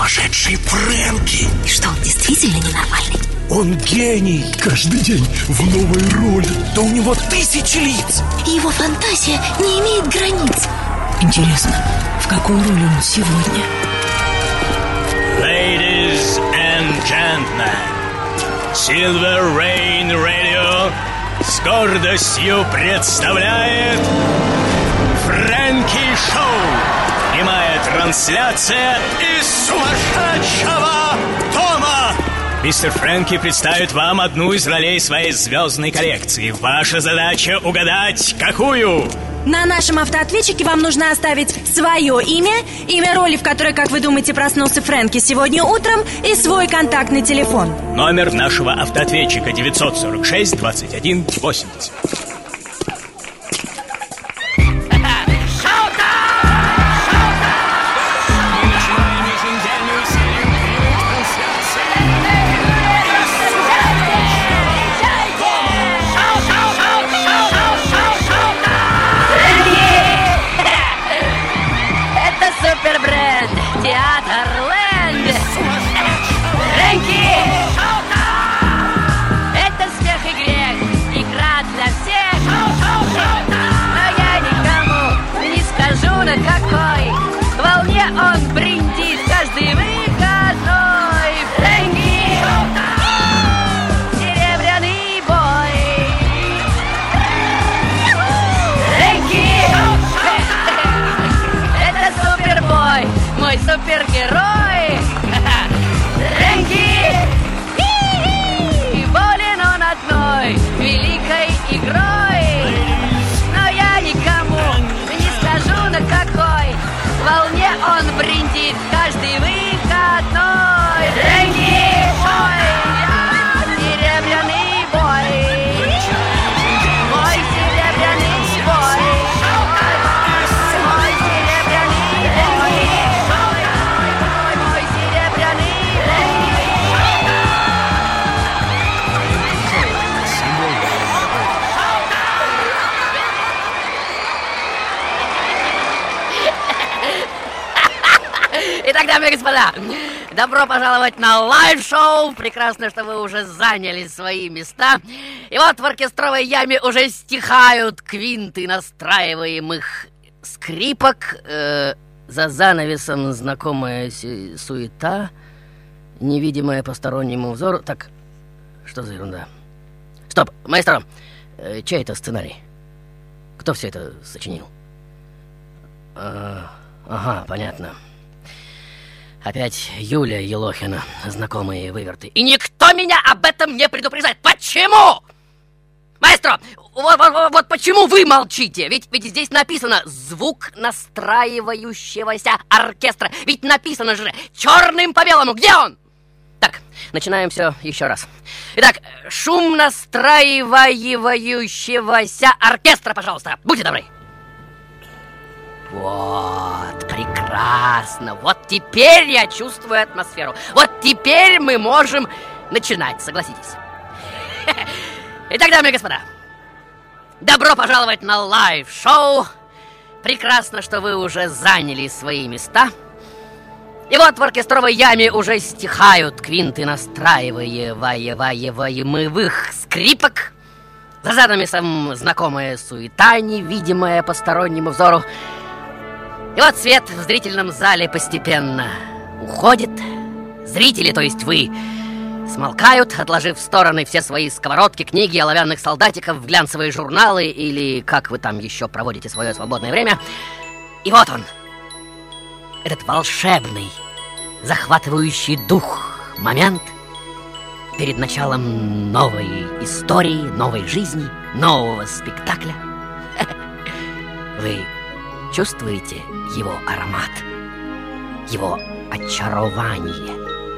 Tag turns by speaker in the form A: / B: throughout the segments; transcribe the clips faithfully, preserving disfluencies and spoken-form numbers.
A: сумасшедший Фрэнки.
B: И что, он действительно ненормальный?
A: Он гений. Каждый день в новой роли. Да у него тысячи лиц.
B: И его фантазия не имеет границ.
C: Интересно, в какой роли он сегодня?
D: Ladies and gentlemen, Silver Rain Radio с гордостью представляет Фрэнки Шоу. Прямая трансляция из сумасшедшего дома. Мистер Фрэнки представит вам одну из ролей своей звездной коллекции. Ваша задача угадать, какую?
E: На нашем автоответчике вам нужно оставить свое имя, имя роли, в которой, как вы думаете, проснулся Фрэнки сегодня утром, и свой контактный телефон.
D: Номер нашего автоответчика девятьсот сорок шесть двадцать один восемьдесят.
F: Театр Ленд. Фрэнки! Это смех и грех, игра для всех. Но я никому не скажу, на какой волне он брендит каждый выходной. Фрэнки! Серебряный бой. Фрэнки! Это супербой, мой супергерой. Фрэнки! И болен он одной великой игрой. Но я никому не скажу, на какой волне он брендит каждый выходной. Фрэнки! Ой, серебряный бой. Мой серебряный бой. Мой серебряный бой. Мой серебряный Итак, дамы и господа, добро пожаловать на лайв-шоу. Прекрасно, что вы уже заняли свои места. И вот в оркестровой яме уже стихают квинты настраиваемых скрипок. Э, за занавесом знакомая суета, невидимая постороннему взору. Так, что за ерунда? Стоп, маэстро, э, чей это сценарий? Кто все это сочинил? А, ага, понятно. Опять Юлия Елохина, знакомые выверты. И никто меня об этом не предупреждает. Почему? Маэстро, вот, вот, вот почему вы молчите? Ведь, ведь здесь написано «звук настраивающегося оркестра». Ведь написано же черным по белому. Где он? Так, начинаем все еще раз. Итак, шум настраивающегося оркестра, пожалуйста. Будьте добры. Вот, прекрасно. Вот теперь я чувствую атмосферу. Вот теперь мы можем начинать, согласитесь. Итак, дамы и господа, добро пожаловать на лайв-шоу. Прекрасно, что вы уже заняли свои места. И вот в оркестровой яме уже стихают квинты настраиваемых скрипок. За занавесом знакомая суета, невидимая постороннему взору. И вот свет в зрительном зале постепенно уходит. Зрители, то есть вы, смолкают, отложив в стороны все свои сковородки, книги, оловянных солдатиков, глянцевые журналы или как вы там еще проводите свое свободное время. И вот он, этот волшебный, захватывающий дух момент перед началом новой истории, новой жизни, нового спектакля. Вы чувствуете его аромат, его очарование?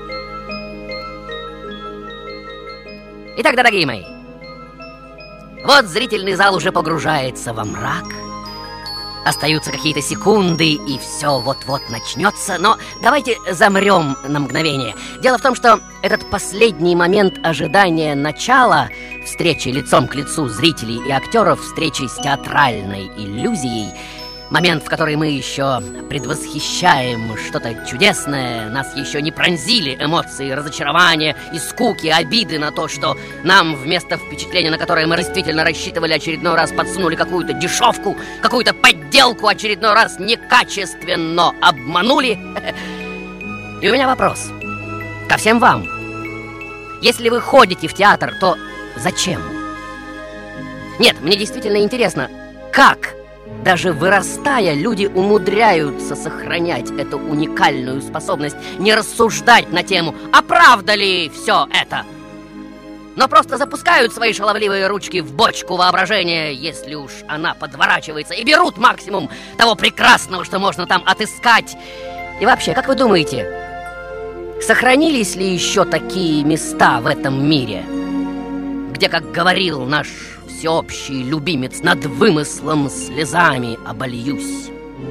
F: Итак, дорогие мои, вот зрительный зал уже погружается во мрак. Остаются какие-то секунды, и все вот-вот начнется. Но давайте замрем на мгновение. Дело в том, что этот последний момент ожидания начала встречи лицом к лицу зрителей и актеров, встречи с театральной иллюзией, Момент, в который мы еще предвосхищаем что-то чудесное. Нас еще не пронзили эмоции разочарования и скуки, обиды на то, что нам вместо впечатления, на которое мы действительно рассчитывали, очередной раз подсунули какую-то дешевку, какую-то подделку, очередной раз некачественно обманули. И у меня вопрос ко всем вам. Если вы ходите в театр, то зачем? Нет, мне действительно интересно, как, даже вырастая, люди умудряются сохранять эту уникальную способность не рассуждать на тему, а правда ли все это, но просто запускают свои шаловливые ручки в бочку воображения, если уж она подворачивается, и берут максимум того прекрасного, что можно там отыскать. И вообще, как вы думаете, сохранились ли еще такие места в этом мире, где, как говорил наш всеобщий любимец, над вымыслом слезами обольюсь?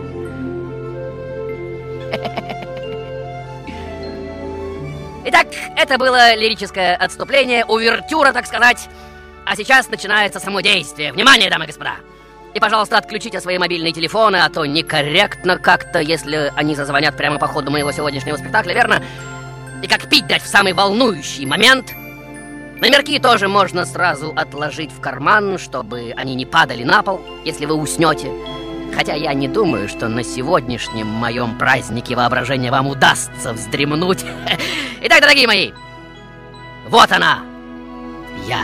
F: Итак, это было лирическое отступление, увертюра, так сказать. А сейчас начинается само действие. Внимание, дамы и господа! И, пожалуйста, отключите свои мобильные телефоны, а то некорректно как-то, если они зазвонят прямо по ходу моего сегодняшнего спектакля, верно? И как пить дать в самый волнующий момент. Номерки тоже можно сразу отложить в карман, чтобы они не падали на пол, если вы уснете. Хотя я не думаю, что на сегодняшнем моем празднике воображения вам удастся вздремнуть. Итак, дорогие мои, вот она, я.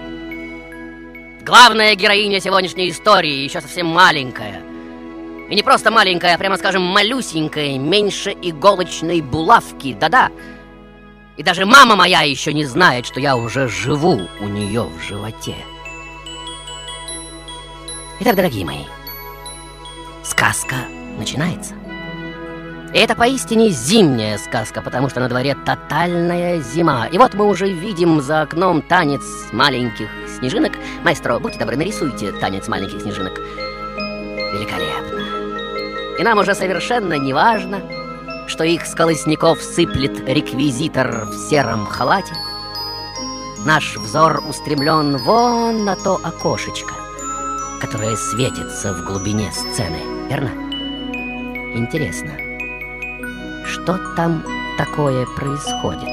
F: Главная героиня сегодняшней истории, еще совсем маленькая. И не просто маленькая, а прямо скажем малюсенькая, меньше иголочной булавки, да-да. И даже мама моя еще не знает, что я уже живу у нее в животе. Итак, дорогие мои, сказка начинается. И это поистине зимняя сказка, потому что на дворе тотальная зима. И вот мы уже видим за окном танец маленьких снежинок. Маэстро, будьте добры, нарисуйте танец маленьких снежинок. Великолепно. И нам уже совершенно не важно, что их с колосников сыплет реквизитор в сером халате. Наш взор устремлен вон на то окошечко, которое светится в глубине сцены, верно? Интересно, что там такое происходит?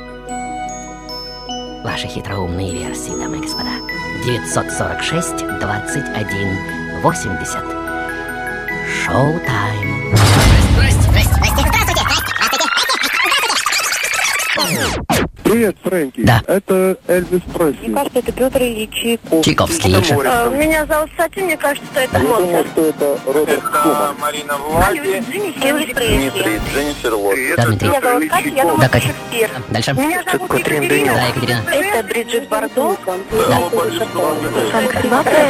F: Ваши хитроумные версии, дамы и господа. девятьсот сорок шесть двадцать один восемьдесят. Шоу-тайм.
G: Здрасте, здрасте, здрасте, здравствуйте, здравствуйте.
H: Привет, Фрэнки.
F: Да.
H: Это Эльвис Пресли.
I: Мне кажется, это Петр Ильич Чайковский.
F: Чайковский.
I: А, меня зовут Сатин, мне кажется, что это
H: Я думал,
I: Моцарт.
H: что это Роберт Шуман.
G: Марина
I: Элвис Пресли.
G: Дженнифер Лопес.
F: Да, Дмитрий.
I: Меня зовут Катя, я думаю,
F: Да, Катя.
I: Шекспир.
F: Дальше.
I: Меня зовут Екатерина.
F: Да, Екатерина.
I: Это Бриджит Бардо.
F: Да.
I: Франк Синатра.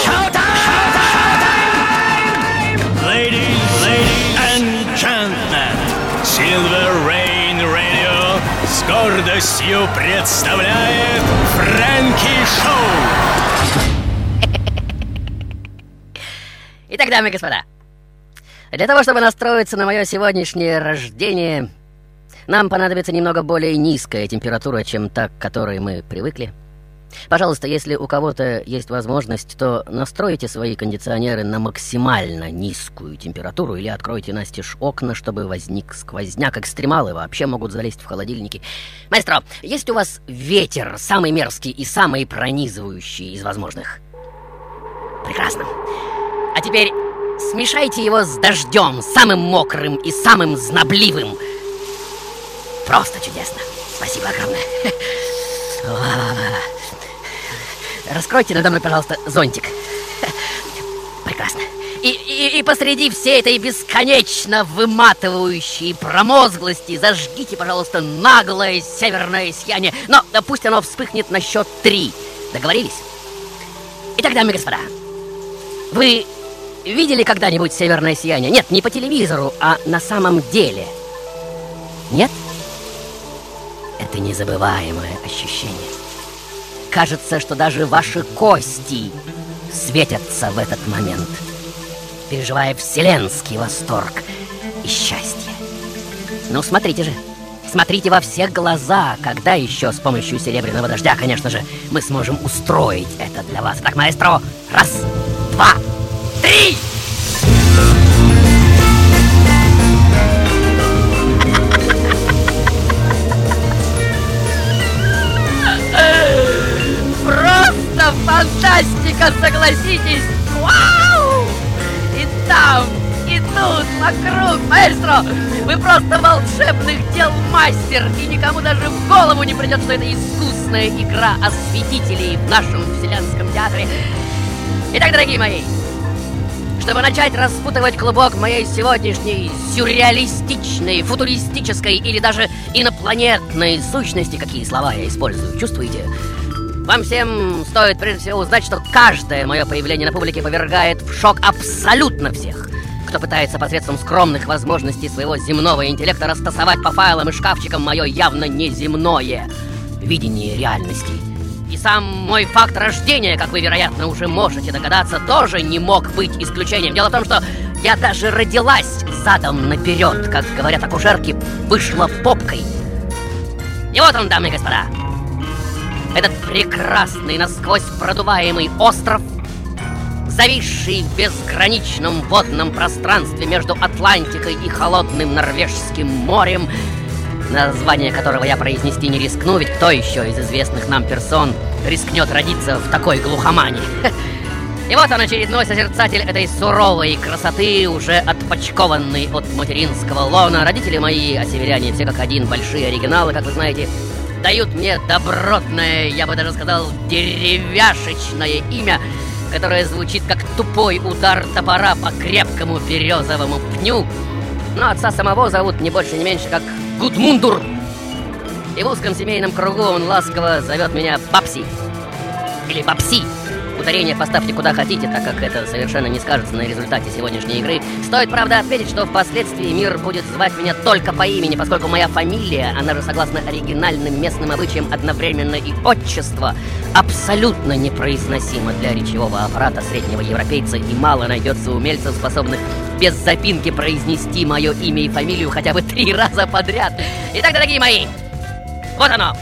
D: Ladies, ladies and gentlemen, Silver Rain Radio с гордостью представляет Фрэнки Шоу.
F: Итак, дамы и господа, для того, чтобы настроиться на мое сегодняшнее рождение, нам понадобится немного более низкая температура, чем та, к которой мы привыкли. Пожалуйста, если у кого-то есть возможность, то настройте свои кондиционеры на максимально низкую температуру или откройте настежь окна, чтобы возник сквозняк. Экстремалы вообще могут залезть в холодильники. Маэстро, есть у вас ветер, самый мерзкий и самый пронизывающий из возможных? Прекрасно. А теперь смешайте его с дождем, самым мокрым и самым знобливым. Просто чудесно. Спасибо огромное. Раскройте надо мной, пожалуйста, зонтик. Прекрасно. И, и, и посреди всей этой бесконечно выматывающей промозглости зажгите, пожалуйста, наглое северное сияние. Но да, пусть оно вспыхнет на счет три. Договорились? Итак, дамы и господа, вы видели когда-нибудь северное сияние? Нет, не по телевизору, а на самом деле. Нет? Это незабываемое ощущение. Кажется, что даже ваши кости светятся в этот момент, переживая вселенский восторг и счастье. Ну, смотрите же, смотрите во все глаза, когда еще с помощью серебряного дождя, конечно же, мы сможем устроить это для вас. Так, маэстро, раз, два, три! Оглянитесь! Вау! И там, и тут, вокруг, маэстро! Вы просто волшебных дел мастер! И никому даже в голову не придет, что это искусная игра осветителей в нашем вселенском театре. Итак, дорогие мои, чтобы начать распутывать клубок моей сегодняшней сюрреалистичной, футуристической или даже инопланетной сущности, какие слова я использую, чувствуете? Вам всем стоит прежде всего узнать, что каждое мое появление на публике повергает в шок абсолютно всех, кто пытается посредством скромных возможностей своего земного интеллекта растасовать по файлам и шкафчикам мое явно неземное видение реальности. И сам мой факт рождения, как вы, вероятно, уже можете догадаться, тоже не мог быть исключением. Дело в том, что я даже родилась задом наперед, как говорят акушерки, вышла попкой. И вот он, дамы и господа, этот прекрасный, насквозь продуваемый остров, зависший в безграничном водном пространстве между Атлантикой и холодным Норвежским морем, название которого я произнести не рискну, ведь кто еще из известных нам персон рискнет родиться в такой глухомане? И вот он, очередной созерцатель этой суровой красоты, уже отпочкованный от материнского лона. Родители мои, а северяне все как один, большие оригиналы, как вы знаете, дают мне добротное, я бы даже сказал, деревяшечное имя, которое звучит как тупой удар топора по крепкому березовому пню. Но отца самого зовут не больше, не меньше, как Гудмундур. И в узком семейном кругу он ласково зовет меня Бабси. Или Бабси. Ударение поставьте куда хотите, так как это совершенно не скажется на результате сегодняшней игры. Стоит, правда, отметить, что впоследствии мир будет звать меня только по имени, поскольку моя фамилия, она же согласно оригинальным местным обычаям одновременно и отчество, абсолютно непроизносима для речевого аппарата среднего европейца, и мало найдется умельцев, способных без запинки произнести мое имя и фамилию хотя бы три раза подряд. Итак, дорогие мои, вот оно!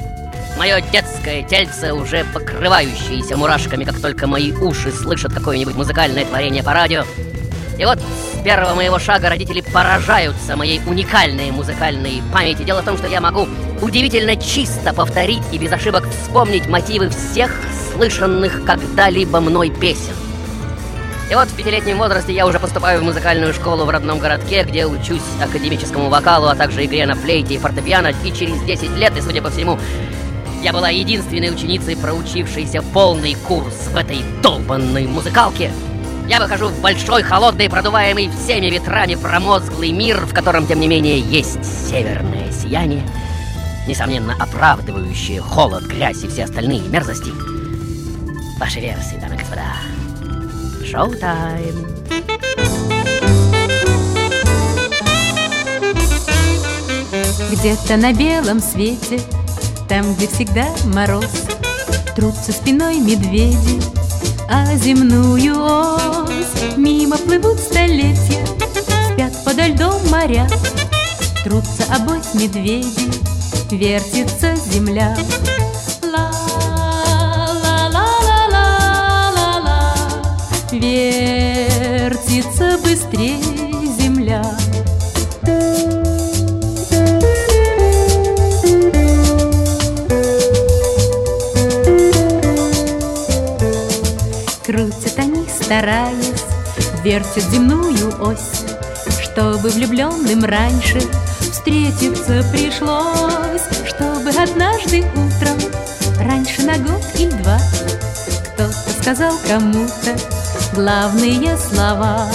F: Мое детское тельце, уже покрывающееся мурашками, как только мои уши слышат какое-нибудь музыкальное творение по радио. И вот с первого моего шага родители поражаются моей уникальной музыкальной памяти. Дело в том, что я могу удивительно чисто повторить и без ошибок вспомнить мотивы всех слышанных когда-либо мной песен. И вот в пятилетнем возрасте я уже поступаю в музыкальную школу в родном городке, где учусь академическому вокалу, а также игре на флейте и фортепиано. И через десять лет, и судя по всему, я была единственной ученицей, проучившейся полный курс в этой долбанной музыкалке. Я выхожу в большой, холодный, продуваемый всеми ветрами промозглый мир, в котором, тем не менее, есть северное сияние, несомненно, оправдывающее холод, грязь и все остальные мерзости. Ваши версии, дамы и господа. Шоу-тайм.
J: Где-то на белом свете, там, где всегда мороз, трутся спиной медведи, а земную ось мимо плывут столетия, спят подо льдом моря, трутся обось медведи, вертится земля. Ла-ла-ла-ла-ла-ла, вертится быстрее земля. Крутят они, стараясь, вертят земную ось, чтобы влюбленным раньше встретиться пришлось, чтобы однажды утром, раньше на год или два, кто-то сказал кому-то главные слова.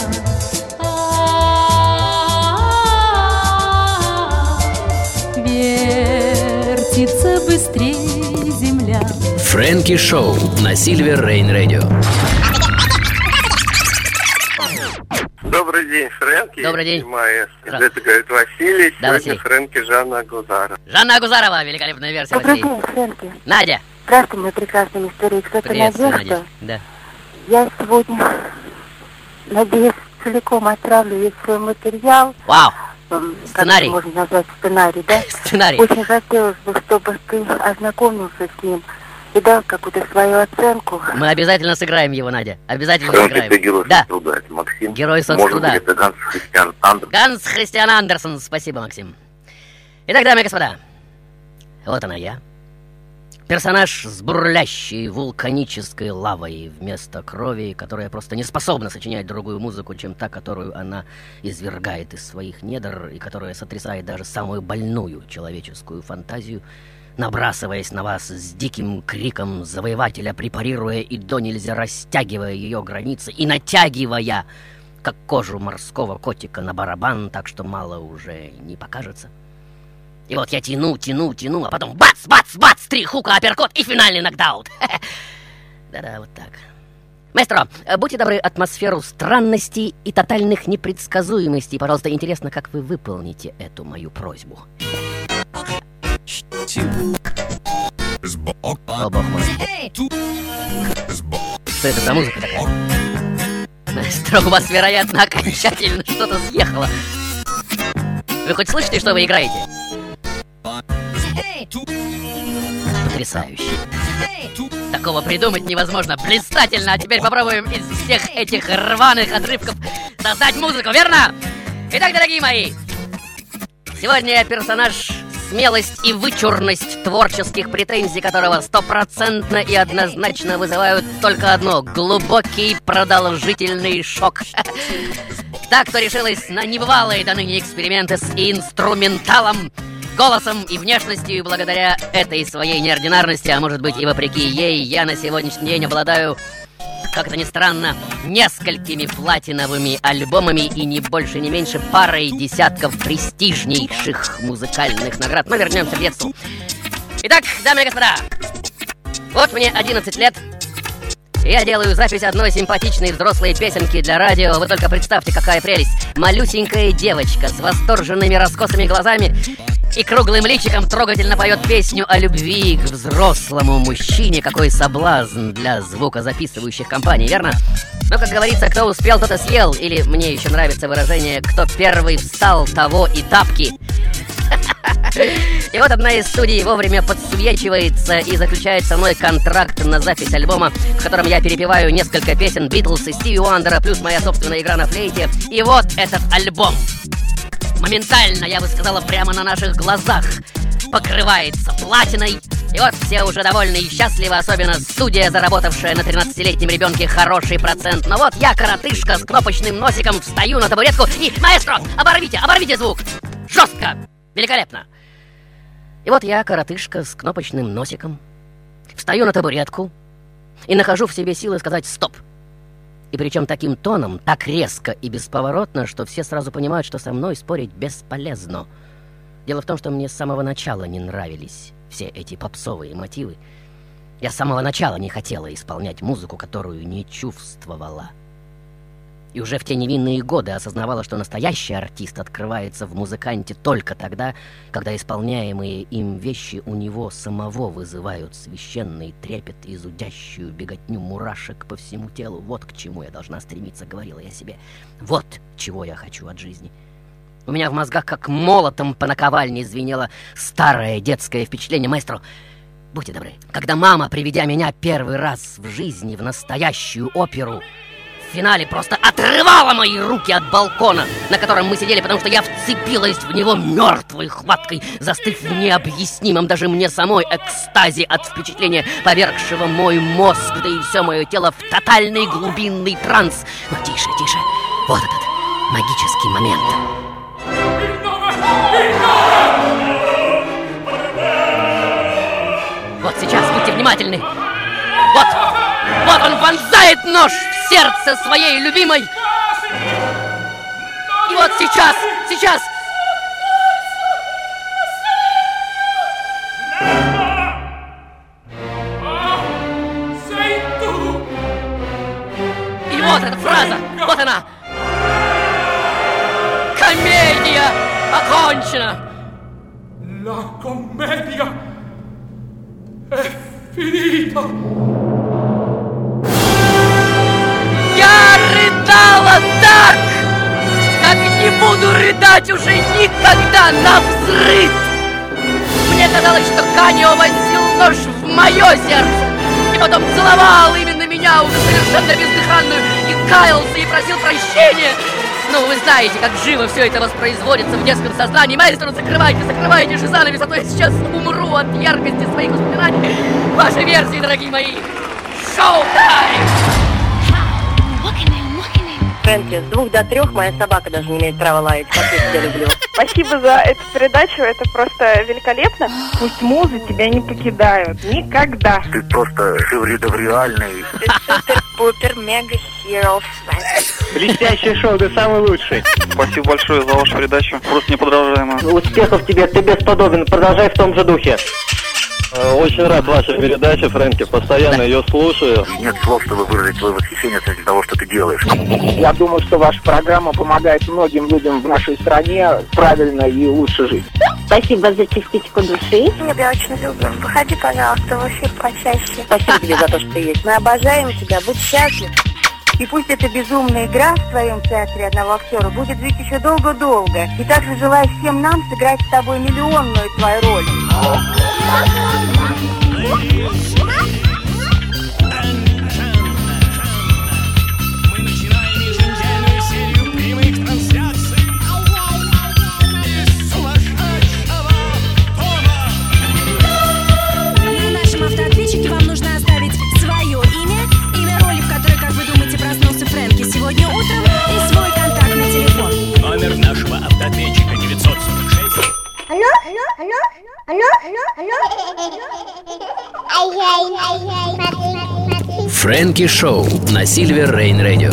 J: Вертится быстрее земля.
K: Фрэнки Шоу на Silver Rain Radio.
H: Добрый день, Фрэнки.
F: Добрый день.
H: Это говорит Василий.
F: Да,
H: Сегодня
F: Василий.
H: Фрэнки Жанна Агузарова.
F: Жанна Агузарова, великолепная версия.
I: Добрый
F: Василий.
I: день, Фрэнки.
F: Надя.
I: Здравствуй, мой прекрасный мистер Икс. Это
F: Приветствую,
I: Надежда.
F: Надя. Да.
I: Я сегодня, надеюсь, целиком отправлю весь свой материал.
F: Вау.
I: М,
F: Сценарий.
I: Как можно назвать сценарий, да?
F: Сценарий.
I: Очень хотелось бы, чтобы ты ознакомился с ним и дал какую-то свою оценку.
F: Мы обязательно сыграем его, Надя. Обязательно
G: Фрэнки,
F: сыграем.
G: это герой
F: Да.
G: соцтруда, это Максим.
F: Герой
G: Может
F: соцтруда.
G: быть, это Ганс Христиан Андерсон.
F: Ганс Христиан Андерсон. Спасибо, Максим. Итак, дамы и господа, вот она я. Персонаж с бурлящей вулканической лавой вместо крови, которая просто не способна сочинять другую музыку, чем та, которую она извергает из своих недр, и которая сотрясает даже самую больную человеческую фантазию, набрасываясь на вас с диким криком завоевателя, препарируя и до нельзя растягивая ее границы и натягивая, как кожу морского котика, на барабан, так что мало уже не покажется. И вот я тяну, тяну, тяну, а потом бац, бац, бац, три хука, апперкот и финальный нокдаун. Да-да, вот так. Маэстро, будьте добры, атмосферу странностей и тотальных непредсказуемостей. Пожалуйста, интересно, как вы выполните эту мою просьбу. О, бог мой. Что это за музыка такая? Маэстро, у вас, вероятно, окончательно что-то съехало. Вы хоть слышите, что вы играете? Потрясающе. Такого придумать невозможно. Блистательно. А теперь попробуем из всех этих рваных отрывков создать музыку, верно? Итак, дорогие мои, сегодня персонаж, смелость и вычурность творческих претензий которого стопроцентно и однозначно вызывают только одно — глубокий продолжительный шок. Так, кто решилась на небывалые до ныне эксперименты с инструменталом, голосом и внешностью, и благодаря этой своей неординарности, а может быть и вопреки ей, я на сегодняшний день обладаю, как это ни странно, несколькими платиновыми альбомами и не больше, не меньше парой десятков престижнейших музыкальных наград. Но вернемся к детству. Итак, дамы и господа, вот мне одиннадцать лет. Я делаю запись одной симпатичной взрослой песенки для радио. Вы только представьте, какая прелесть. Малюсенькая девочка с восторженными раскосыми глазами и круглым личиком трогательно поет песню о любви к взрослому мужчине. Какой соблазн для звукозаписывающих компаний, верно? Но, как говорится, кто успел, тот и съел. Или мне еще нравится выражение «кто первый встал, того и тапки». И вот одна из студий вовремя подсвечивается и заключает со мной контракт на запись альбома, в котором я перепеваю несколько песен Битлз и Стиви Уандера, плюс моя собственная игра на флейте. И вот этот альбом моментально, я бы сказала, прямо на наших глазах покрывается платиной. И вот все уже довольны и счастливы, особенно студия, заработавшая на тринадцатилетнем ребенке хороший процент. Но вот я, коротышка с кнопочным носиком, встаю на табуретку и... Маэстро, оборвите, оборвите звук! Жестко! Великолепно! И вот я, коротышка с кнопочным носиком, встаю на табуретку и нахожу в себе силы сказать «стоп». И причем таким тоном, так резко и бесповоротно, что все сразу понимают, что со мной спорить бесполезно. Дело в том, что мне с самого начала не нравились все эти попсовые мотивы. Я с самого начала не хотела исполнять музыку, которую не чувствовала. И уже в те невинные годы осознавала, что настоящий артист открывается в музыканте только тогда, когда исполняемые им вещи у него самого вызывают священный трепет и зудящую беготню мурашек по всему телу. Вот к чему я должна стремиться, говорила я себе. Вот чего я хочу от жизни. У меня в мозгах как молотом по наковальне звенело старое детское впечатление. Маэстро, будьте добры, когда мама, приведя меня первый раз в жизни в настоящую оперу, в финале просто отрывала мои руки от балкона, на котором мы сидели, потому что я вцепилась в него мертвой хваткой, застыв в необъяснимом даже мне самой экстазе от впечатления, повергшего мой мозг, да и все мое тело в тотальный глубинный транс. Но тише, тише, вот этот магический момент. Вот сейчас будьте внимательны. Вот, вот он вонзает нож в сердце своей любимой. И вот сейчас, сейчас. И вот эта фраза, вот она. Комедия окончена.
A: La commedia è finita.
F: Я рыдала так, как не буду рыдать уже никогда навзрыд. Мне казалось, что Каньо вонзил нож в мое сердце и потом целовал именно меня, уже совершенно бездыханную, и каялся, и просил прощения. Ну, вы знаете, как живо все это воспроизводится в детском сознании. Маэстро, закрывайте, закрывайте же занавес, а то я сейчас умру от яркости своих воспоминаний. Ваши версии, дорогие мои. Шоу-тайм!
I: Фрэнки, с двух до трех моя собака даже не имеет права лаять, как я тебя люблю.
L: Спасибо за эту передачу, это просто великолепно. Пусть музы тебя не покидают. Никогда.
G: Ты просто шевридовреальный.
I: Супер-пупер-мега-хиро.
M: Блестящее шоу, ты самый лучший.
N: Спасибо большое за вашу передачу, просто неподражаемо.
M: Успехов тебе, ты бесподобен, продолжай в том же духе.
O: Очень рад вашей передаче, Фрэнки, постоянно ее слушаю.
G: Нет слов, чтобы выразить свое восхищение относительно того, что ты делаешь.
M: Я думаю, что ваша программа помогает многим людям в нашей стране правильно и лучше жить.
I: Спасибо за частичку души.
L: Мы тебя очень любим. Выходи, пожалуйста, в эфир почаще.
I: Спасибо тебе за то, что ты есть. Мы обожаем тебя, будь счастлив. И пусть эта безумная игра в твоем театре одного актера будет жить еще долго-долго. И также желаю всем нам сыграть с тобой миллионную твою роль.
D: Мы начинаем еженедельную серию прямых трансляций из сумасшедшего дома.
E: На нашем автоответчике вам нужно оставить свое имя, имя роли, в которой, как вы думаете, проснулся Фрэнки сегодня утром, и свой контактный телефон.
D: Номер нашего автоответчика девятьсот сорок шесть.
L: Алло, алло, алло, алло, алло, алло.
K: Фрэнки Шоу на Silver Rain Radio.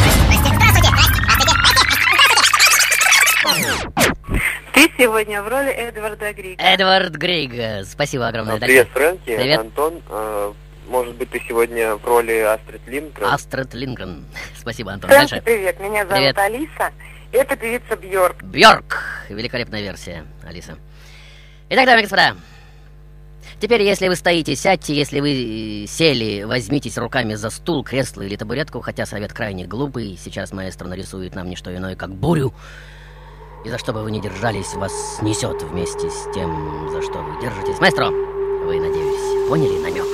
I: Ты сегодня в роли Эдварда Грига.
F: Эдвард Григ, спасибо огромное.
H: Привет, Фрэнки,
F: Привет.
H: это Антон. А, может быть, ты сегодня в роли Астрид Линдгрен?
F: Астрид Линдгрен. Спасибо, Антон.
I: Фрэнки,
F: Дальше.
I: привет, меня зовут
F: Привет.
I: Алиса. Это певица Бьорк.
F: Бьорк. Великолепная версия, Алиса. Итак, дамы и господа, теперь, если вы стоите, сядьте, если вы сели, возьмитесь руками за стул, кресло или табуретку, хотя совет крайне глупый. Сейчас маэстро нарисует нам не что иное, как бурю. И за что бы вы ни держались, вас снесет вместе с тем, за что вы держитесь. Маэстро, вы, надеюсь, поняли намек?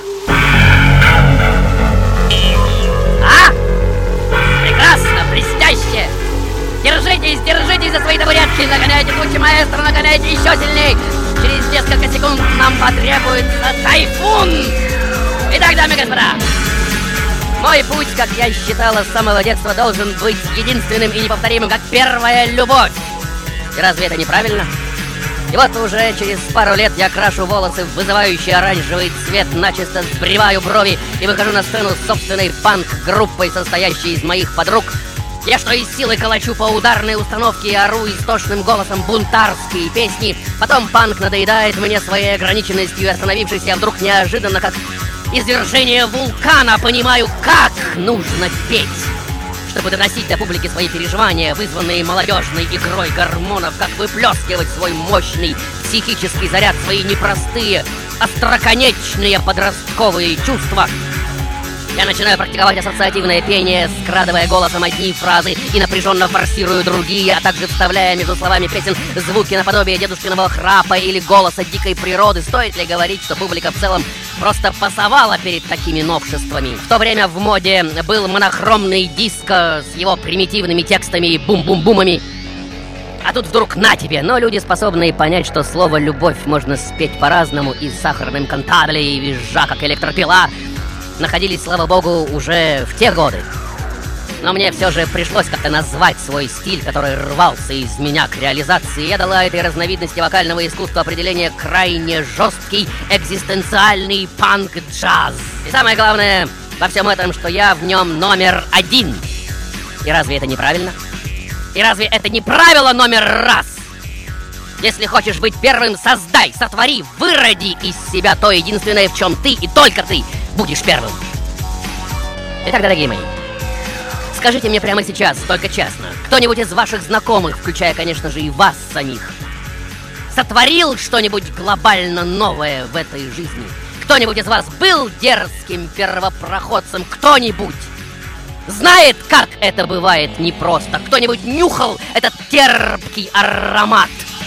F: А! Прекрасно, блестяще! Держитесь, держитесь за свои табуретки, нагоняйте тучи, маэстро, нагоняйте еще сильней. Через несколько секунд нам потребуется тайфун. Итак, дамы и господа, мой путь, как я считала с самого детства, должен быть единственным и неповторимым, как первая любовь. И разве это неправильно? И вот уже через пару лет я крашу волосы в вызывающий оранжевый цвет, начисто сбриваю брови и выхожу на сцену с собственной панк-группой, состоящей из моих подруг. Я что из силы калачу по ударной установке и ору истошным голосом бунтарские песни. Потом панк надоедает мне своей ограниченностью, и остановившись, я вдруг неожиданно, как извержение вулкана, понимаю, как нужно петь, чтобы доносить до публики свои переживания, вызванные молодежной игрой гормонов, как выплескивать свой мощный психический заряд, свои непростые, остроконечные подростковые чувства. Я начинаю практиковать ассоциативное пение, скрадывая голосом одни фразы и напряженно форсирую другие, а также вставляя между словами песен звуки наподобие дедушкиного храпа или голоса дикой природы. Стоит ли говорить, что публика в целом просто пасовала перед такими новшествами? В то время в моде был монохромный диско с его примитивными текстами и бум-бум-бумами. А тут вдруг на тебе, но люди, способные понять, что слово «любовь» можно спеть по-разному, и с сахарным кантабле, и визжа, как электропила, находились, слава богу, уже в те годы. Но мне все же пришлось как-то назвать свой стиль, который рвался из меня к реализации. Я дала этой разновидности вокального искусства определение крайне жесткий экзистенциальный панк-джаз. И самое главное во всем этом, что я в нем номер один. И разве это неправильно? И разве это не правило номер раз? Если хочешь быть первым, создай, сотвори, выроди из себя то единственное, в чем ты и только ты будешь первым. Итак, дорогие мои, скажите мне прямо сейчас, только честно, кто-нибудь из ваших знакомых, включая, конечно же, и вас самих, сотворил что-нибудь глобально новое в этой жизни? Кто-нибудь из вас был дерзким первопроходцем? Кто-нибудь знает, как это бывает непросто? Кто-нибудь нюхал этот терпкий аромат?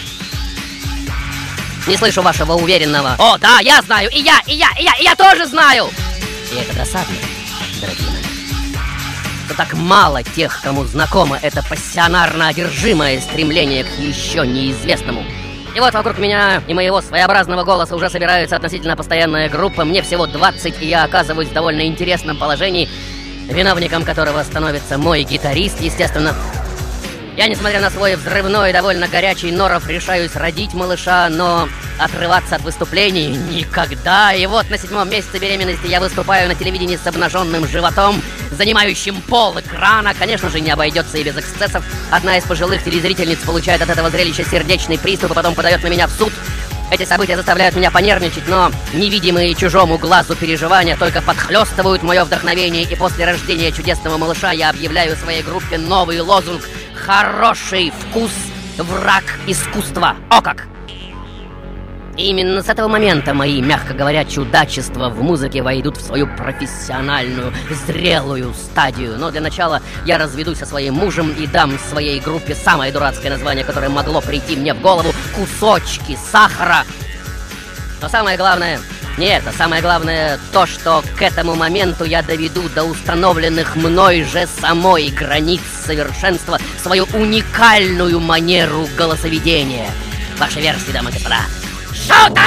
F: Не слышу вашего уверенного: «О, да, я знаю, и я, и я, и я, и я тоже знаю!» И это досадно, дорогие мои. что так мало тех, кому знакомо это пассионарно одержимое стремление к еще неизвестному. И вот вокруг меня и моего своеобразного голоса уже собирается относительно постоянная группа. Мне всего двадцать, и я оказываюсь в довольно интересном положении, виновником которого становится мой гитарист, естественно. Я, несмотря на свой взрывной, довольно горячий норов, решаюсь родить малыша, но отрываться от выступлений никогда. И вот на седьмом месяце беременности я выступаю на телевидении с обнаженным животом, занимающим пол экрана. Конечно же, не обойдется и без эксцессов. Одна из пожилых телезрительниц получает от этого зрелища сердечный приступ и потом подает на меня в суд. Эти события заставляют меня понервничать, но невидимые чужому глазу переживания только подхлестывают мое вдохновение. И после рождения чудесного малыша я объявляю своей группе новый лозунг: «Хороший вкус – враг искусства». О как! И именно с этого момента мои, мягко говоря, чудачества в музыке войдут в свою профессиональную, зрелую стадию. Но для начала я разведусь со своим мужем и дам своей группе самое дурацкое название, которое могло прийти мне в голову – «Кусочки сахара». Но самое главное не это. Самое главное то, что к этому моменту я доведу до установленных мной же самой границ совершенства свою уникальную манеру голосоведения. Ваши версии, дамы и господа. Шоу-тайм!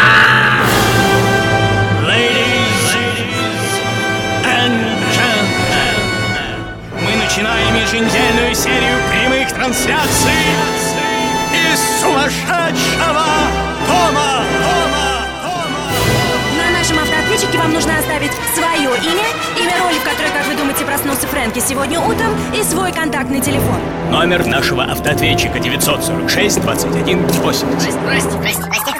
D: Ladies and gentlemen, мы начинаем еженедельную серию прямых трансляций из сумасшедшего дома.
E: На нашем автоответчике вам нужно оставить свое имя, имя роли, в которой, как вы думаете, проснулся Фрэнки сегодня утром, и свой контактный телефон.
D: Номер нашего автоответчика девятьсот сорок шесть двадцать один восемьдесят.
I: Здрасте, здрасте, здрасте.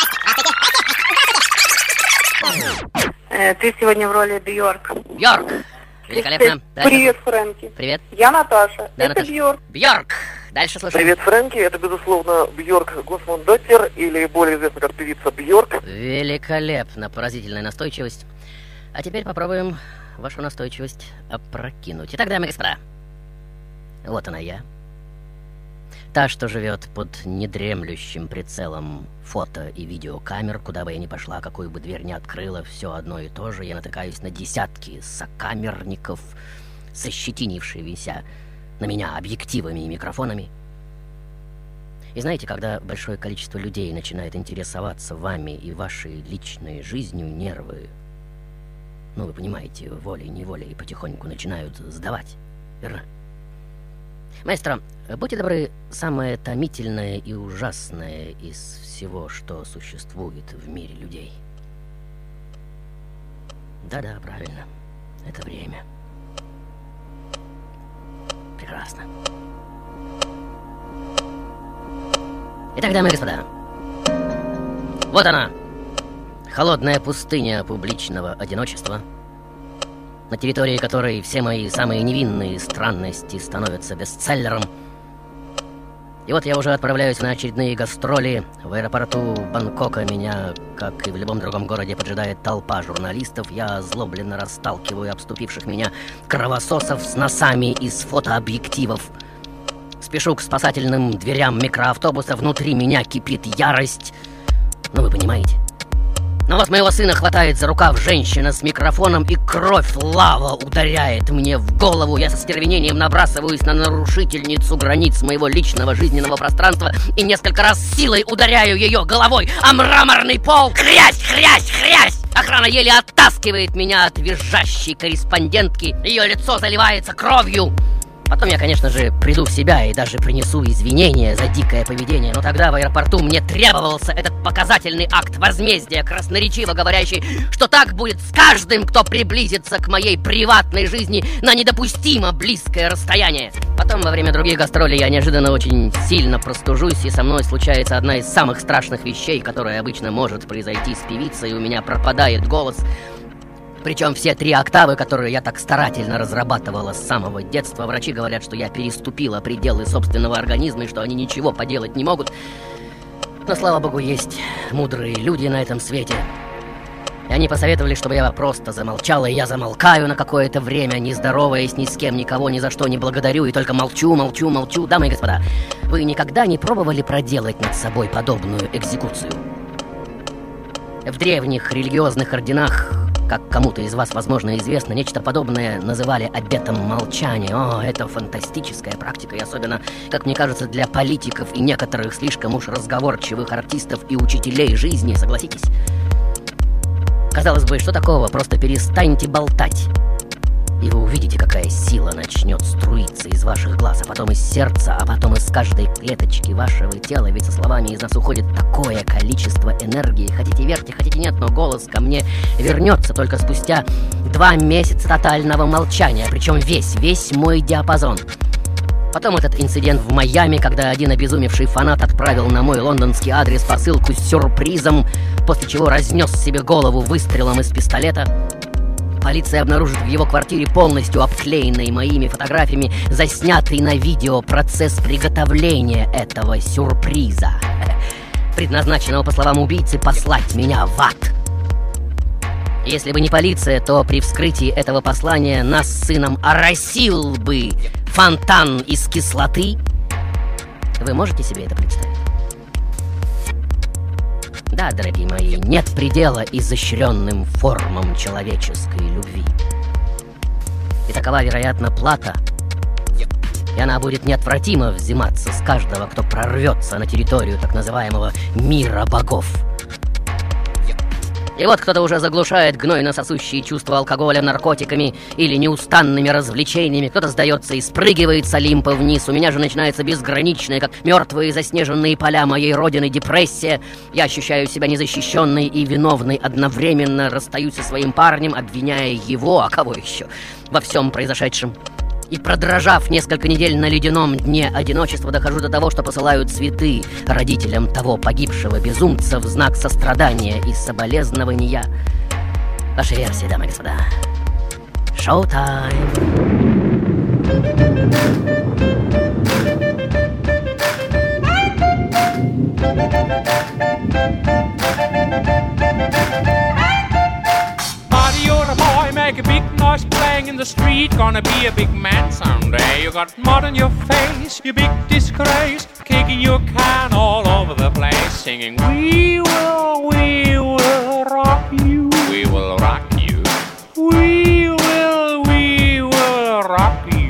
I: Ты сегодня в роли Бьорк.
F: Бьорк. Великолепно.
I: Привет, Фрэнки.
F: Привет.
I: Я Наташа.
F: Да,
I: это
F: Наташа.
I: Бьорк.
F: Бьорк. Дальше слушаем.
H: Привет, Фрэнки. Это, безусловно, Бьорк Госмондоттер, или более известно как певица Бьорк.
F: Великолепно. Поразительная настойчивость. А теперь попробуем вашу настойчивость опрокинуть. Итак, дамы и господа, вот она я. Та, что живет под недремлющим прицелом фото- и видеокамер. Куда бы я ни пошла, какую бы дверь ни открыла, все одно и то же. Я натыкаюсь на десятки сокамерников, сощетинившихся на меня объективами и микрофонами. И знаете, когда большое количество людей начинает интересоваться вами и вашей личной жизнью, нервы, ну вы понимаете, волей-неволей потихоньку начинают сдавать, верно? Маэстро, будьте добры, самое томительное и ужасное из всего, что существует в мире людей. Да-да, правильно. Это время. Прекрасно. Итак, дамы и господа, вот она, холодная пустыня публичного одиночества, на территории которой все мои самые невинные странности становятся бестселлером. И вот я уже отправляюсь на очередные гастроли. В аэропорту Бангкока меня, как и в любом другом городе, поджидает толпа журналистов. Я озлобленно расталкиваю обступивших меня кровососов с носами из фотообъективов. Спешу к спасательным дверям микроавтобуса. Внутри меня кипит ярость. Ну, вы понимаете. Но вот моего сына хватает за рукав женщина с микрофоном, и кровь лава ударяет мне в голову. Я со стервенением набрасываюсь на нарушительницу границ моего личного жизненного пространства и несколько раз силой ударяю ее головой о мраморный пол. Хрясь, хрясь, хрясь! Охрана еле оттаскивает меня от визжащей корреспондентки. Ее лицо заливается кровью. Потом я, конечно же, приду в себя и даже принесу извинения за дикое поведение. Но тогда в аэропорту мне требовался этот показательный акт возмездия, красноречиво говорящий, что так будет с каждым, кто приблизится к моей приватной жизни на недопустимо близкое расстояние. Потом, во время других гастролей, я неожиданно очень сильно простужусь, и со мной случается одна из самых страшных вещей, которая обычно может произойти с певицей. У меня пропадает голос. Причем все три октавы, которые я так старательно разрабатывала с самого детства. Врачи говорят, что я переступила пределы собственного организма и что они ничего поделать не могут. Но, слава богу, есть мудрые люди на этом свете. И они посоветовали, чтобы я просто замолчала, и я замолкаю на какое-то время, не здороваясь ни с кем, никого, ни за что не благодарю, и только молчу, молчу, молчу. Дамы и господа, вы никогда не пробовали проделать над собой подобную экзекуцию? В древних религиозных орденах Как кому-то из вас, возможно, известно, нечто подобное называли обетом молчания. О, это фантастическая практика, и особенно, как мне кажется, для политиков и некоторых слишком уж разговорчивых артистов и учителей жизни, согласитесь? Казалось бы, что такого? Просто перестаньте болтать, и вы увидите, какая сила начнет струиться из ваших глаз, а потом из сердца, а потом из каждой клеточки вашего тела. Ведь со словами из нас уходит такое количество энергии. Хотите верьте, хотите нет, но голос ко мне вернется только спустя два месяца тотального молчания. Причем весь, весь мой диапазон. Потом этот инцидент в Майами, когда один обезумевший фанат отправил на мой лондонский адрес посылку с сюрпризом, после чего разнес себе голову выстрелом из пистолета. Полиция обнаружит в его квартире полностью обклеенный моими фотографиями, заснятый на видео процесс приготовления этого сюрприза, предназначенного, по словам убийцы, послать меня в ад. Если бы не полиция, то при вскрытии этого послания нас с сыном оросил бы фонтан из кислоты. Вы можете себе это представить? Да, дорогие мои, нет предела изощренным формам человеческой любви. И такова, вероятно, плата. И она будет неотвратимо взиматься с каждого, кто прорвется на территорию так называемого мира богов. И вот кто-то уже заглушает гнойно сосущие чувства алкоголя, наркотиками или неустанными развлечениями. Кто-то сдается и спрыгивает с Олимпа вниз. У меня же начинается безграничная, как мертвые заснеженные поля моей родины, депрессия. Я ощущаю себя незащищенной и виновной одновременно. Расстаюсь со своим парнем, обвиняя его, а кого еще, во всем произошедшем. И, продрожав несколько недель на ледяном дне одиночества, дохожу до того, что посылаю цветы родителям того погибшего безумца в знак сострадания и соболезнования. Ваша версия, дамы и господа. Шоу-тайм!
P: Make a big noise playing in the street, gonna be a big man someday. You got mud on your face, you big disgrace, kicking your can all over the place, singing, we will, we will rock you, we will rock you, we will, we will rock you.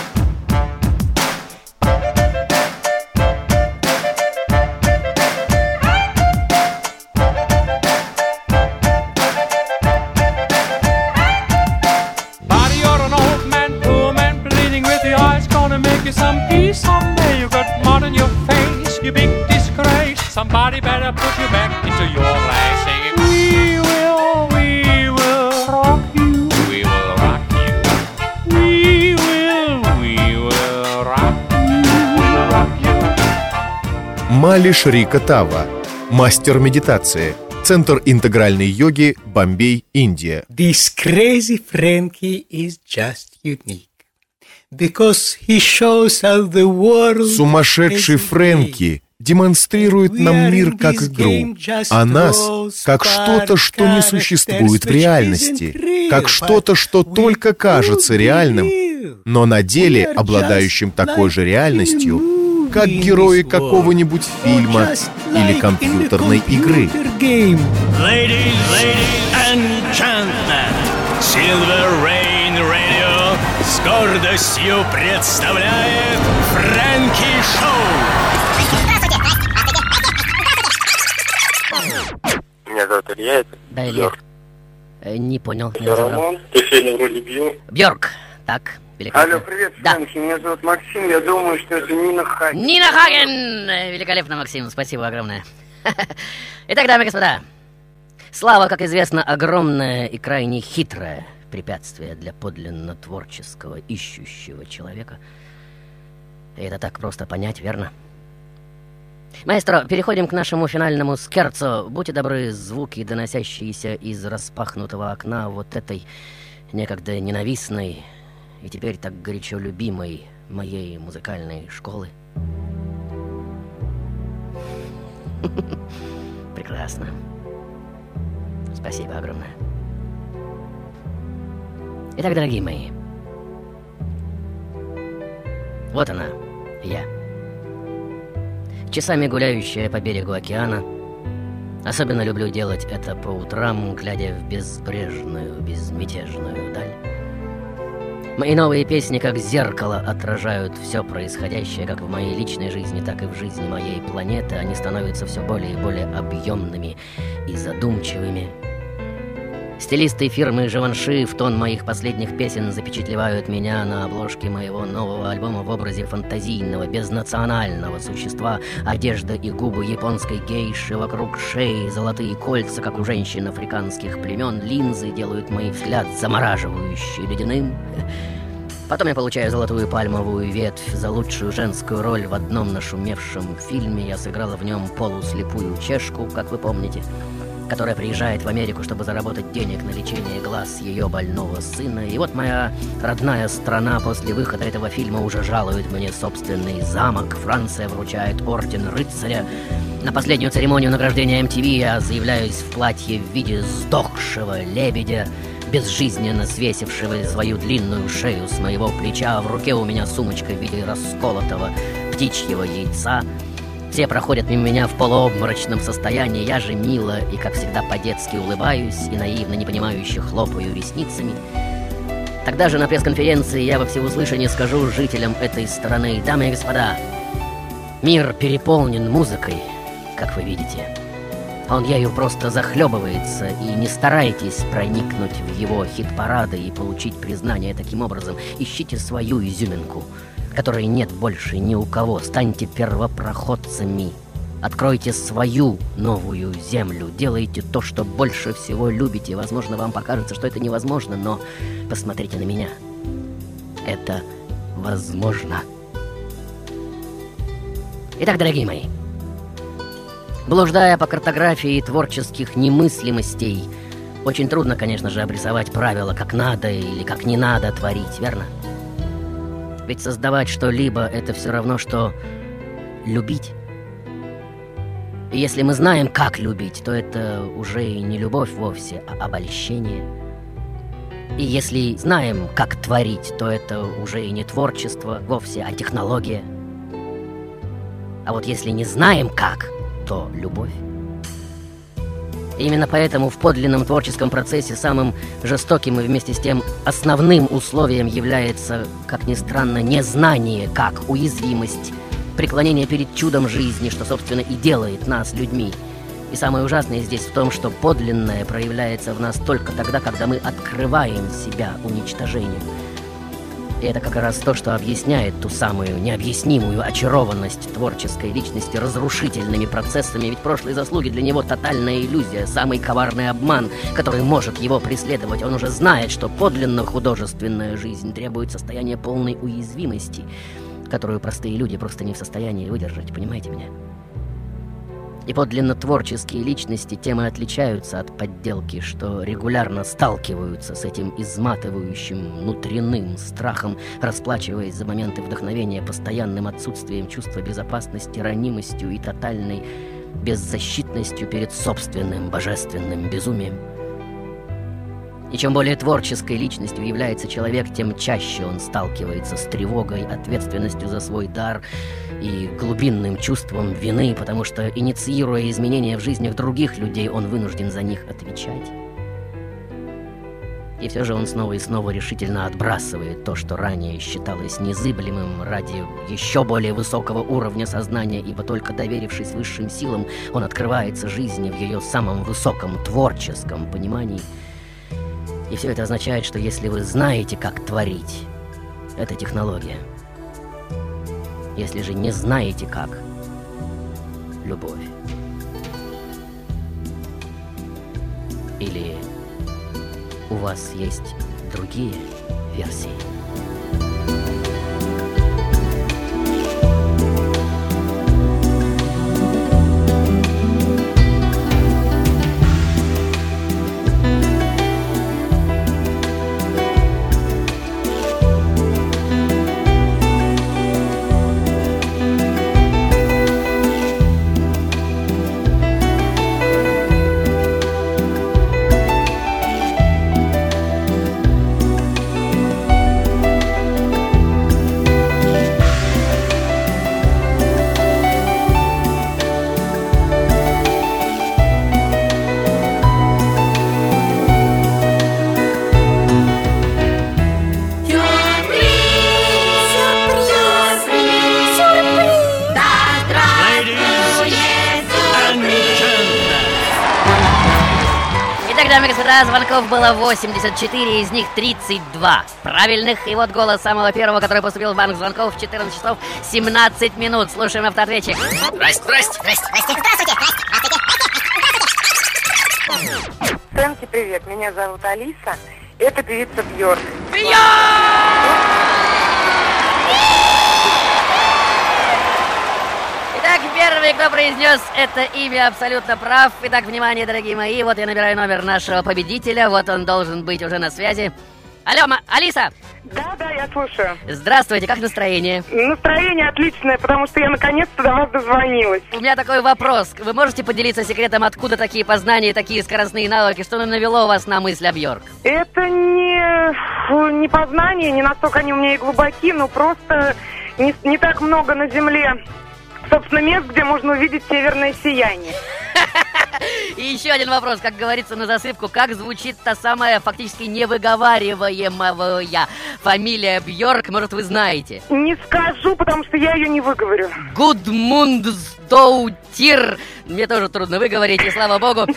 P: Some peace someday. You got mud on your face, you big disgrace. Somebody better put you back into your place, singing, we will, we will rock you, we will rock you, we will, we will rock you, rock you.
Q: Мали Шри Катава, мастер медитации, Центр интегральной йоги, Бомбей, Индия.
A: This crazy Frankie is just unique. Because he shows us the world.
Q: Сумасшедший Фрэнки демонстрирует нам мир как игру, а нас как что-то, что не существует в реальности, как что-то, что только кажется реальным, но на деле обладающим такой же реальностью, как герои какого-нибудь фильма или компьютерной игры.
D: Ladies, ladies and gentlemen, Silver Rain Radio с гордостью представляет Фрэнки Шоу.
H: Меня зовут Илья, это
F: да, Илья. Э, не понял.
H: Это Роман, ты сегодня вроде Бьорк.
F: Бьорк, так, великолепно.
H: Алло, привет,
F: да.
H: Фрэнки, меня зовут Максим, я думаю, что это Нина Хаген.
F: Нина Хаген! Великолепно, Максим, спасибо огромное. Итак, дамы и господа, слава, как известно, огромное и крайне хитрое препятствие для подлинно творческого, ищущего человека. И это так просто понять, верно? Маэстро, переходим к нашему финальному скерцо. Будьте добры, звуки, доносящиеся из распахнутого окна вот этой некогда ненавистной и теперь так горячо любимой моей музыкальной школы. Прекрасно. Спасибо огромное. Итак, дорогие мои, вот она, я. Часами гуляющая по берегу океана, Особенно люблю делать это по утрам, глядя в безбрежную, безмятежную даль. Мои новые песни как зеркало отражают все происходящее как в моей личной жизни, так и в жизни моей планеты. Они становятся все более и более объемными и задумчивыми. Стилисты фирмы Живанши в тон моих последних песен запечатлевают меня на обложке моего нового альбома в образе фантазийного, безнационального существа. Одежда и губы японской гейши вокруг шеи, золотые кольца, как у женщин африканских племен, линзы делают мой взгляд замораживающий ледяным. Потом я получаю золотую пальмовую ветвь за лучшую женскую роль в одном нашумевшем фильме. Я сыграла в нем полуслепую чешку, как вы помните, которая приезжает в Америку, чтобы заработать денег на лечение глаз ее больного сына. И вот моя родная страна после выхода этого фильма уже жалует мне собственный замок. Франция вручает орден рыцаря. На последнюю церемонию награждения эм ти ви я заявляюсь в платье в виде сдохшего лебедя, безжизненно свесившего свою длинную шею с моего плеча. В руке у меня сумочка в виде расколотого птичьего яйца. Все проходят мимо меня в полуобморочном состоянии. Я же мило и, как всегда, по-детски улыбаюсь и наивно непонимающе хлопаю ресницами. Тогда же на пресс-конференции я во всеуслышание скажу жителям этой страны: дамы и господа, мир переполнен музыкой, как вы видите. Он ею просто захлебывается, и не старайтесь проникнуть в его хит-парады и получить признание таким образом. Ищите свою изюминку, которой нет больше ни у кого. Станьте первопроходцами. Откройте свою новую землю. Делайте то, что больше всего любите. Возможно, вам покажется, что это невозможно, но посмотрите на меня. Это возможно. Итак, дорогие мои, блуждая по картографии творческих немыслимостей, очень трудно, конечно же, обрисовать правила, как надо или как не надо творить, верно? Ведь создавать что-либо — это все равно, что любить. И если мы знаем, как любить, то это уже и не любовь вовсе, а обольщение. И если знаем, как творить, то это уже и не творчество вовсе, а технология. А вот если не знаем, как, то любовь. Именно поэтому в подлинном творческом процессе самым жестоким и вместе с тем основным условием является, как ни странно, незнание, как уязвимость, преклонение перед чудом жизни, что, собственно, и делает нас людьми. И самое ужасное здесь в том, что подлинное проявляется в нас только тогда, когда мы открываем себя уничтожению. И это как раз то, что объясняет ту самую необъяснимую очарованность творческой личности разрушительными процессами. Ведь прошлые заслуги для него — тотальная иллюзия, самый коварный обман, который может его преследовать. Он уже знает, что подлинно художественная жизнь требует состояния полной уязвимости, которую простые люди просто не в состоянии выдержать, понимаете меня? И подлинно творческие личности тем и отличаются от подделки, что регулярно сталкиваются с этим изматывающим внутренним страхом, расплачиваясь за моменты вдохновения постоянным отсутствием чувства безопасности, ранимостью и тотальной беззащитностью перед собственным божественным безумием. И чем более творческой личностью является человек, тем чаще он сталкивается с тревогой, ответственностью за свой дар и глубинным чувством вины, потому что, инициируя изменения в жизнях других людей, он вынужден за них отвечать. И все же он снова и снова решительно отбрасывает то, что ранее считалось незыблемым, ради еще более высокого уровня сознания, ибо только доверившись высшим силам, он открывается жизни в ее самом высоком творческом понимании. И все это означает, что если вы знаете, как творить, это технология. Если же не знаете, как, любовь. Или у вас есть другие версии? дамы и господа, звонков было восемьдесят четыре, из них тридцать два правильных. И вот голос самого первого, который поступил в банк звонков в четырнадцать часов семнадцать минут. Слушаем автоответчик.
R: Здрасте, здрасте. Здрасте, здрасте. Здравствуйте, здравствуйте.
I: Фрэнки, привет. Меня зовут Алиса. Это певица Бьорк.
F: Бьорк! Итак, первый, кто произнес это имя, абсолютно прав. Итак, внимание, дорогие мои, вот я набираю номер нашего победителя, вот он должен быть уже на связи. Алло, Ма- Алиса!
L: Да, да, я слушаю.
F: Здравствуйте, как настроение?
L: Настроение отличное, потому что я наконец-то до вас дозвонилась.
F: У меня такой вопрос. Вы можете поделиться секретом, откуда такие познания, такие скоростные навыки? Что навело вас на мысль о Бьорк?
L: Это не, не познание, не настолько они у меня и глубоки, но просто не, не так много на Земле, собственно, мест, где можно увидеть северное сияние.
F: И еще один вопрос, как говорится на засыпку. Как звучит та самая фактически невыговариваемая фамилия Бьорк? Может, вы знаете?
L: Не скажу, потому что я ее не выговорю.
F: Гудмундсдоутир. Мне тоже трудно выговорить, и слава богу.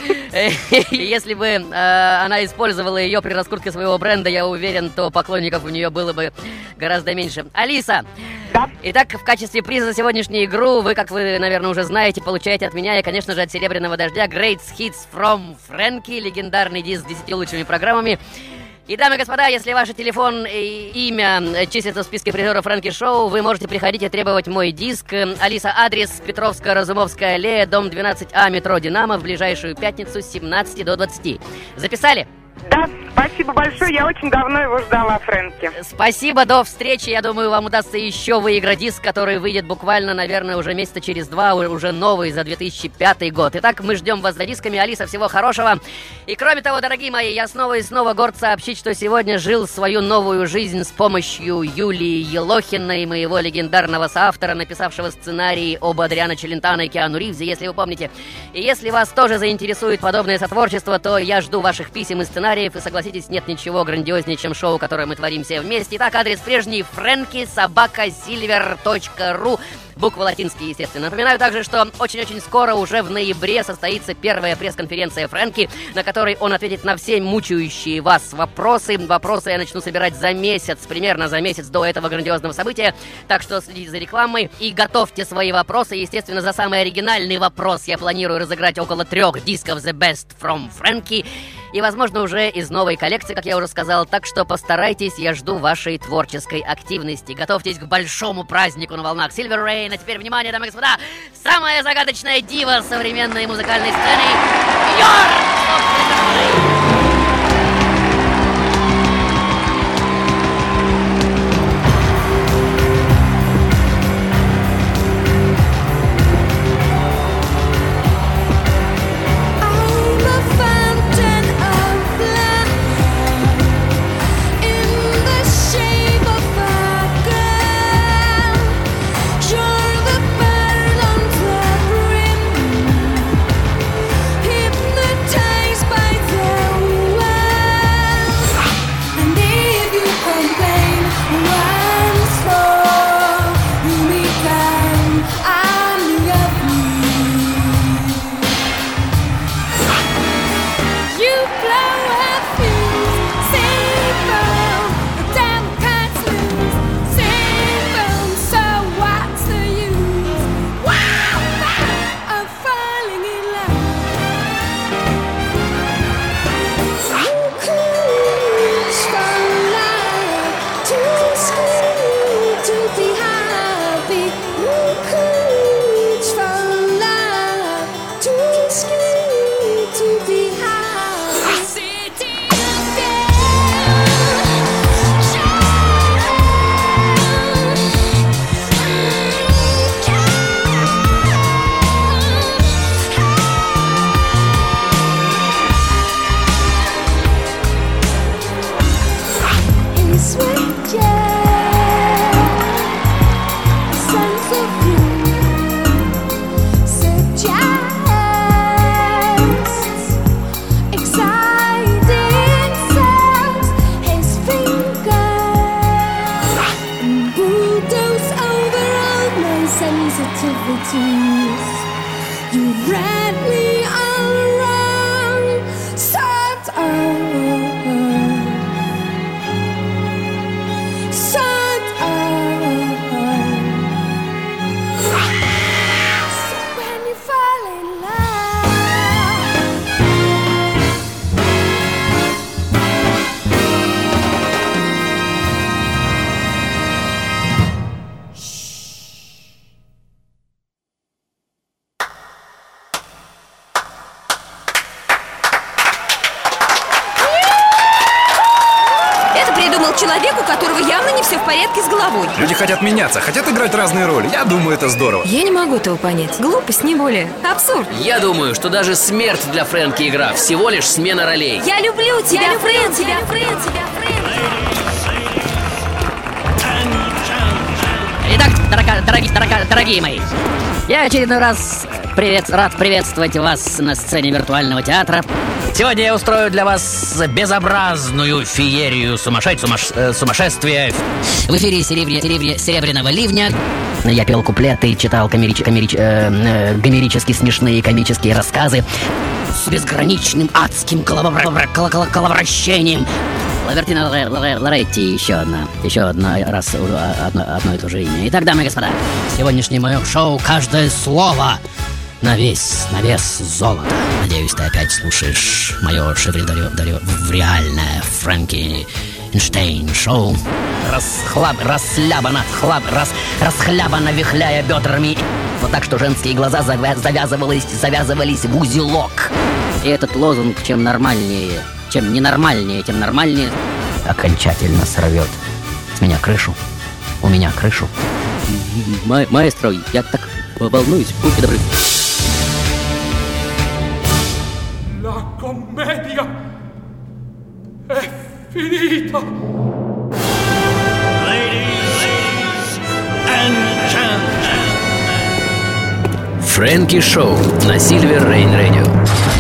F: Если бы она использовала ее при раскрутке своего бренда, я уверен, то поклонников у нее было бы гораздо меньше. Алиса!
L: Да.
F: Итак, в качестве приза за сегодняшнюю игру вы, как вы, наверное, уже знаете, получаете от меня и, конечно же, от Серебряного Дождя Great Hits from Frankie, легендарный диск с десятью лучшими программами. И, дамы и господа, если ваш телефон и имя числится в списке призеров Фрэнки Шоу, вы можете приходить и требовать мой диск. Алиса, адрес Петровская, Разумовская аллея, дом двенадцать А, метро «Динамо», в ближайшую пятницу с семнадцати до двадцати. Записали?
L: Да, спасибо большое, я очень давно его ждала, Фрэнки.
F: Спасибо, до встречи. Я думаю, вам удастся еще выиграть диск, который выйдет буквально, наверное, уже месяца через два, уже новый за две тысячи пятый год. Итак, мы ждем вас за дисками. Алиса, всего хорошего. И кроме того, дорогие мои, я снова и снова горд сообщить, что сегодня жил свою новую жизнь с помощью Юлии Елохиной, моего легендарного соавтора, написавшего сценарий об Адриано Челентано и Киану Ривзе, если вы помните. И если вас тоже заинтересует подобное сотворчество, то я жду ваших писем и сценариев. И согласитесь, нет ничего грандиознее, чем шоу, которое мы творим все вместе. Итак, адрес прежний: фрэнки собака сильвер точка ру. Буквы латинские, естественно. Напоминаю также, что очень-очень скоро, уже в ноябре, состоится первая пресс-конференция Фрэнки, на которой он ответит на все мучающие вас вопросы. Вопросы я начну собирать за месяц, примерно за месяц до этого грандиозного события. Так что следите за рекламой и готовьте свои вопросы. Естественно, за самый оригинальный вопрос я планирую разыграть около трех дисков The Best from Frankie. И, возможно, уже из новой коллекции, как я уже сказал. Так что постарайтесь, я жду вашей творческой активности. Готовьтесь к большому празднику на волнах Silver Rain. А теперь, внимание, дамы и господа, самая загадочная дива современной музыкальной сцены Бьорк!
J: You ran me around, set
E: Человек, у которого явно не все в порядке с головой.
S: Люди хотят меняться, хотят играть разные роли. Я думаю, это здорово.
E: Я не могу этого понять. Глупость, не более. Абсурд.
K: Я думаю, что даже смерть для Фрэнки игра. Всего лишь смена ролей.
E: Я люблю тебя, Я Фрэн, тебя, Фрэн, тебя, Фрэн.
F: Итак, дорога, дороги, дорога, дорогие мои, я очередной раз привет, рад приветствовать вас на сцене виртуального театра. Сегодня я устрою для вас безобразную феерию сумасшедь, сумаш, э, сумасшествия. В эфире серебря, серебря, «Серебряного ливня». Я пел куплеты, читал комерич, комерич, э, э, гомерически смешные комические рассказы с безграничным адским голововращением. Лавертина Лоретти, еще одна, еще одна раз одно, одно и то же имя. Итак, дамы и господа, сегодняшнее мое шоу «Каждое слово на вес, на вес золота». Надеюсь, ты опять слушаешь мое шевреальное Фрэнки Эйнштейн шоу. Расхлаб, расслабано, хлаб, рас, расхлябано, вихляя бедрами. Вот так, что женские глаза завязывались, завязывались в узелок. И этот лозунг, чем нормальнее, чем ненормальнее, тем нормальнее, окончательно сорвет с меня крышу. У меня крышу. Ма- маэстро, я так волнуюсь, будьте добры.
P: La commedia è finita.
D: Ladies and gentlemen.
K: Фрэнки Шоу на Silver Rain Radio.